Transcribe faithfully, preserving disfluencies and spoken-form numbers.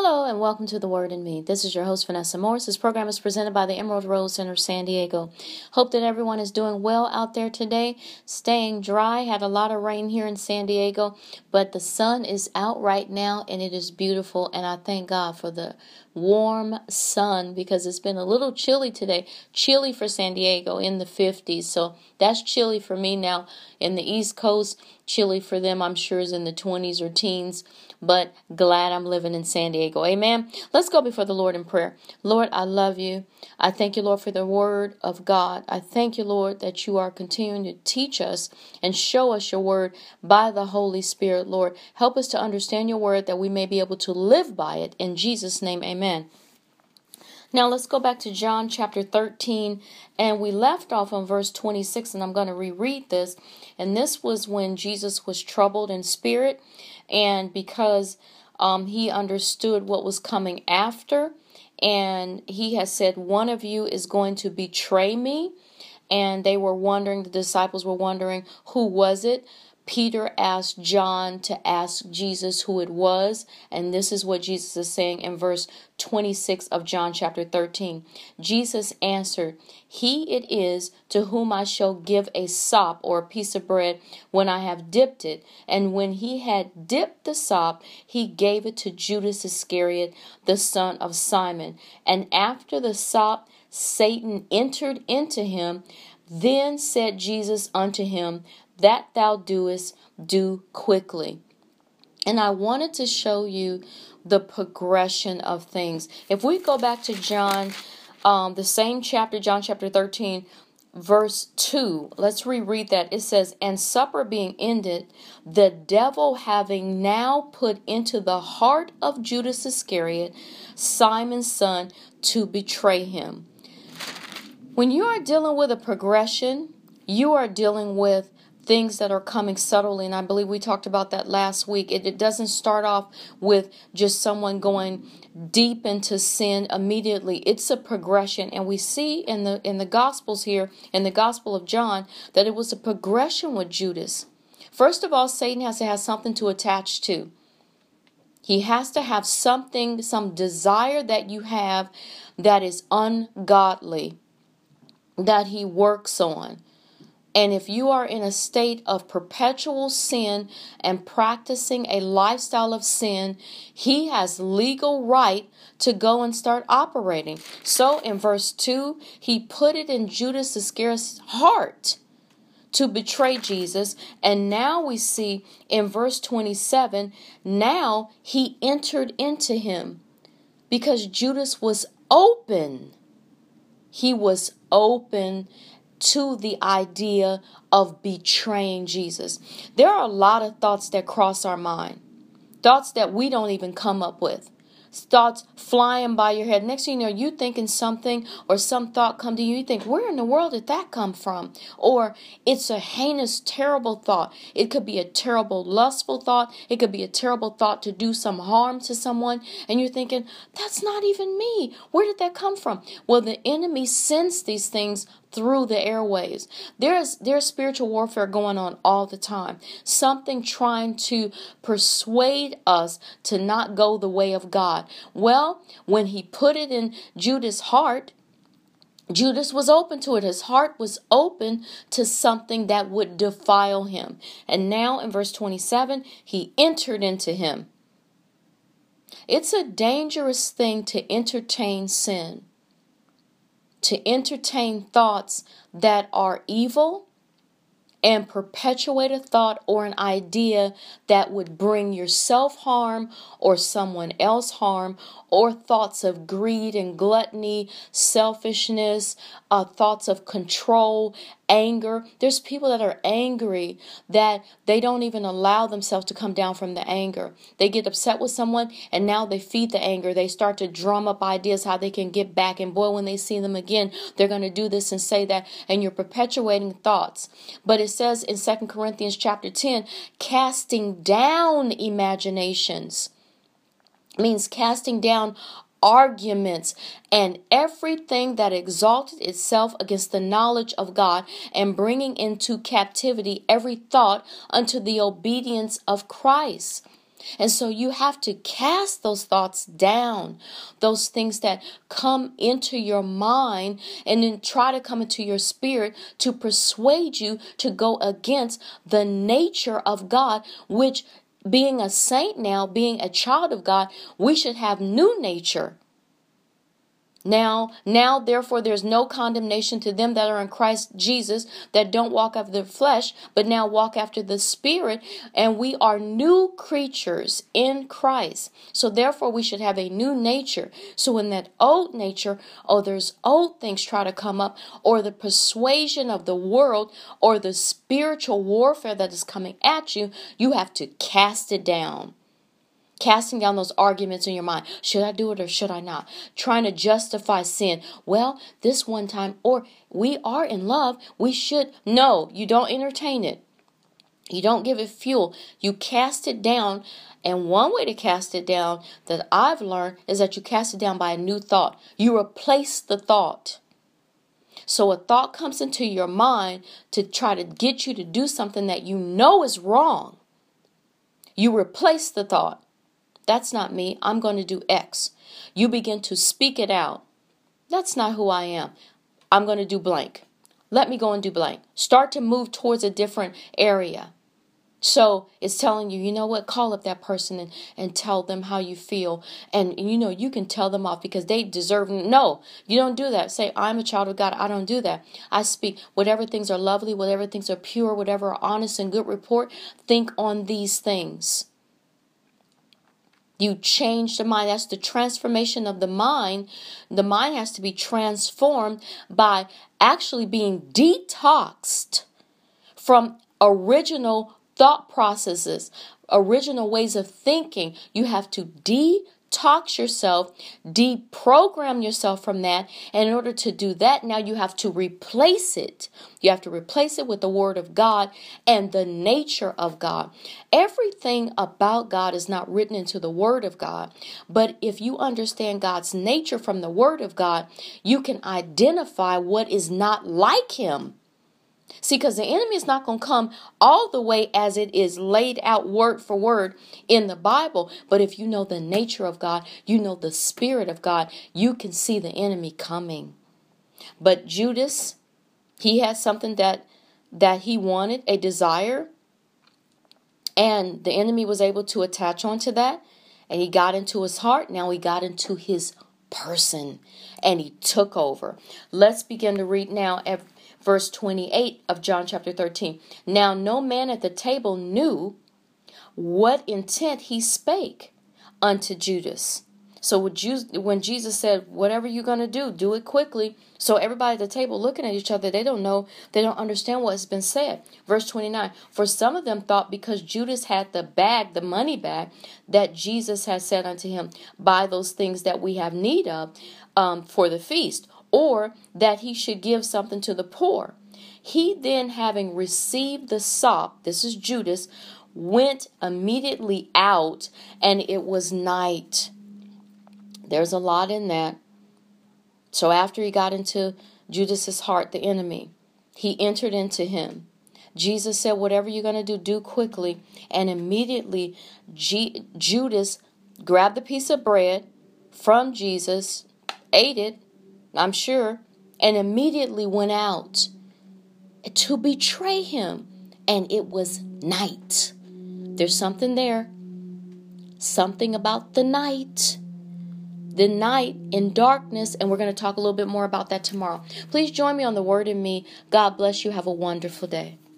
Hello and welcome to The Word in Me. This is your host, Vanessa Morris. This program is presented by the Emerald Rose Center, San Diego. Hope that everyone is doing well out there today, staying dry. Had a lot of rain here in San Diego, but the sun is out right now and it is beautiful. And I thank God for the warm sun because it's been a little chilly today. Chilly for San Diego in the fifties. So that's chilly for me now. In the East Coast, chilly for them, I'm sure, is in the twenties or teens. But glad I'm living in San Diego. Amen. Let's go before the Lord in prayer. Lord, I love you. I thank you, Lord, for the word of God. I thank you, Lord, that you are continuing to teach us and show us your word by the Holy Spirit, Lord. Help us to understand your word that we may be able to live by it. In Jesus' name, amen. Now let's go back to John chapter thirteen, and we left off on verse twenty-six, and I'm going to reread this. And this was when Jesus was troubled in spirit, and because um, he understood what was coming after, and he has said, one of you is going to betray me. And they were wondering, the disciples were wondering, who was it? Peter asked John to ask Jesus who it was. And this is what Jesus is saying in verse twenty-six of John chapter thirteen. Jesus answered, he it is to whom I shall give a sop or a piece of bread when I have dipped it. And when he had dipped the sop, he gave it to Judas Iscariot, the son of Simon. And after the sop, Satan entered into him. Then said Jesus unto him, that thou doest, do quickly. And I wanted to show you the progression of things. If we go back to John, um, the same chapter, John chapter thirteen, verse two, let's reread that. It says, and supper being ended, the devil having now put into the heart of Judas Iscariot, Simon's son, to betray him. When you are dealing with a progression, you are dealing with things that are coming subtly, and I believe we talked about that last week. It, it doesn't start off with just someone going deep into sin immediately. It's a progression, and we see in the in the Gospels here, in the Gospel of John, that it was a progression with Judas. First of all, Satan has to have something to attach to. He has to have something, some desire that you have that is ungodly, that he works on. And if you are in a state of perpetual sin and practicing a lifestyle of sin, he has legal right to go and start operating. So in verse two, he put it in Judas Iscariot's heart to betray Jesus. And now we see in verse twenty-seven, now he entered into him because Judas was open. He was open to the idea of betraying Jesus. There are a lot of thoughts that cross our mind. Thoughts that we don't even come up with. Thoughts flying by your head. Next thing you know, you thinking something or some thought come to you. You think, where in the world did that come from? Or it's a heinous, terrible thought. It could be a terrible, lustful thought. It could be a terrible thought to do some harm to someone. And you're thinking, that's not even me. Where did that come from? Well, the enemy sends these things through the airwaves. There's there's spiritual warfare going on all the time. Something trying to persuade us to not go the way of God. Well, when he put it in Judas' heart, Judas was open to it. His heart was open to something that would defile him. And now in verse twenty-seven, he entered into him. It's a dangerous thing to entertain sin. To entertain thoughts that are evil and perpetuate a thought or an idea that would bring yourself harm or someone else harm, or thoughts of greed and gluttony, selfishness, uh, thoughts of control, anger. There's people that are angry that they don't even allow themselves to come down from the anger. They get upset with someone and now they feed the anger. They start to drum up ideas how they can get back. And boy, when they see them again, they're going to do this and say that. And you're perpetuating thoughts. But it says in Second Corinthians chapter ten, casting down imaginations. Means casting down arguments and everything that exalted itself against the knowledge of God, and bringing into captivity every thought unto the obedience of Christ. And so you have to cast those thoughts down, those things that come into your mind and then try to come into your spirit to persuade you to go against the nature of God, which being a saint now, being a child of God, we should have new nature. Now, now, therefore, there's no condemnation to them that are in Christ Jesus, that don't walk after the flesh, but now walk after the Spirit. And we are new creatures in Christ. So therefore, we should have a new nature. So in that old nature, oh, there's old things try to come up, or the persuasion of the world, or the spiritual warfare that is coming at you, you have to cast it down. Casting down those arguments in your mind. Should I do it or should I not? Trying to justify sin. Well, this one time, or we are in love. We should. No, you don't entertain it. You don't give it fuel. You cast it down. And one way to cast it down that I've learned is that you cast it down by a new thought. You replace the thought. So a thought comes into your mind to try to get you to do something that you know is wrong. You replace the thought. That's not me. I'm going to do X. You begin to speak it out. That's not who I am. I'm going to do blank. Let me go and do blank. Start to move towards a different area. So it's telling you, you know what? Call up that person and, and tell them how you feel. And, you know, you can tell them off because they deserve. No, you don't do that. Say, I'm a child of God. I don't do that. I speak whatever things are lovely, whatever things are pure, whatever are honest and good report. Think on these things. You change the mind. That's the transformation of the mind. The mind has to be transformed by actually being detoxed from original thought processes, original ways of thinking. You have to detox yourself, deprogram yourself from that. And in order to do that, now you have to replace it. You have to replace it with the Word of God and the nature of God. Everything about God is not written into the Word of God. But if you understand God's nature from the Word of God, you can identify what is not like Him. See, because the enemy is not going to come all the way as it is laid out word for word in the Bible. But if you know the nature of God, you know the Spirit of God, you can see the enemy coming. But Judas, he had something that that he wanted, a desire. And the enemy was able to attach onto that. And he got into his heart. Now he got into his person. And he took over. Let's begin to read now at verse twenty-eight of John chapter thirteen. Now no man at the table knew what intent he spake unto Judas. So when Jesus said, whatever you're going to do, do it quickly. So everybody at the table looking at each other, they don't know, they don't understand what has been said. Verse twenty-nine, for some of them thought because Judas had the bag, the money bag, that Jesus had said unto him, buy those things that we have need of um, for the feast, or that he should give something to the poor. He then, having received the sop, this is Judas, went immediately out, and it was night. There's a lot in that. So after he got into Judas's heart, the enemy, he entered into him. Jesus said, whatever you're going to do, do quickly. And immediately G- Judas grabbed the piece of bread from Jesus, ate it, I'm sure, and immediately went out to betray him. And it was night. There's something there. Something about the night. The night in darkness, and we're going to talk a little bit more about that tomorrow. Please join me on The Word in Me. God bless you. Have a wonderful day.